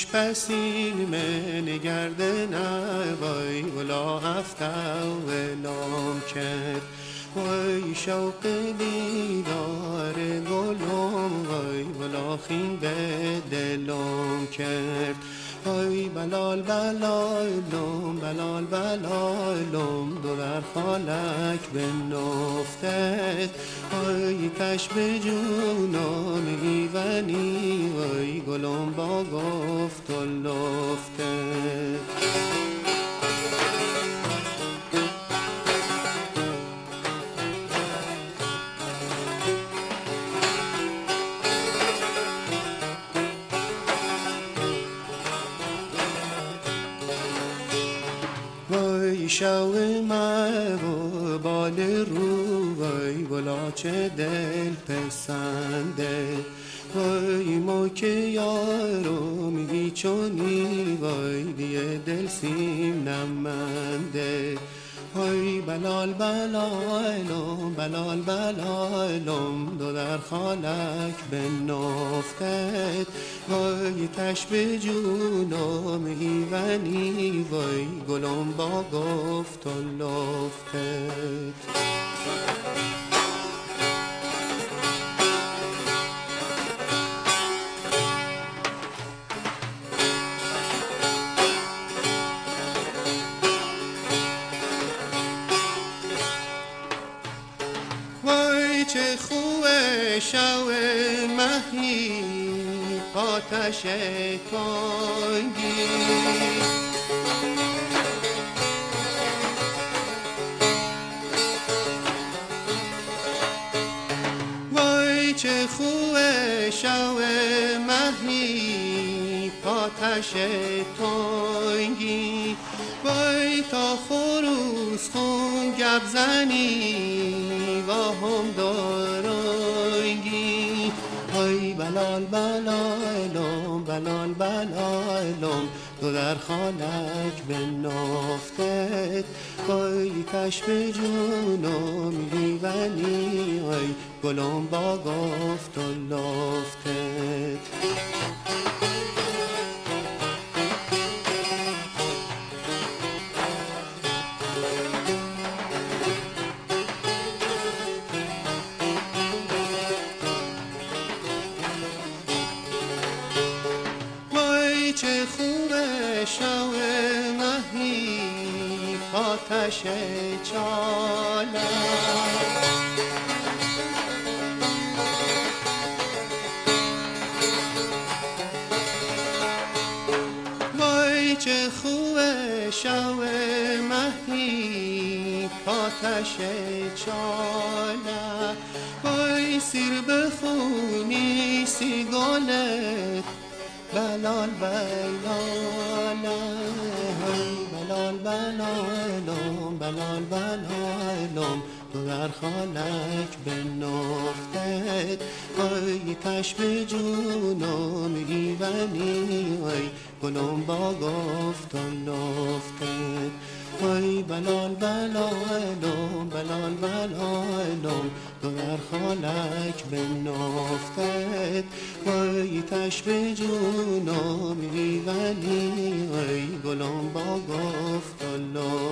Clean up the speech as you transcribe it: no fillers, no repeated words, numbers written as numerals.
دوش پسین من گرده وای ولا هفته ولام کرد وای شوق دیدار گلم وای ولا خین به دلم کرد وای بلال بلالم بلال بلالم دو در خالک به نفتت وای کش به جونم ایونی وای گلم با گفت و لفتت وای شو و بال رو وای بلا چه دل پسنده وای ما که یارو میگی چونی وای دیه دل سیم نمنده وای بلال بلالم بلال بلالم دو در خالک به نفتت وای تش به جونم ایونی وای گلم با گفت و لفتت وای چه خوبه شو مهی آتش تنگی وای چه خوبه شو مهی آتش تنگی وای تا خروس خون گب زنی و هم دارنگی وای بلال بلالم بلال بلالم تو در خانک به نفتت وای کش به جونم لیونی وای گلم با گفت و لفتت چه خوبه شو مهی آتش چاله وای چه خوبه شو مهی آتش چاله وای سیر بخونی سیگالت بلال بلال بلال بلالم بلال بلالم تو در خالک به نفتت وای کش به جونم ایونی وای گلم با گفت و لفتت وای بلال بلالم بلال بلالم تو در خالک به نفتت وای کش به جونم ایونی وای گلم با گفت و لفتت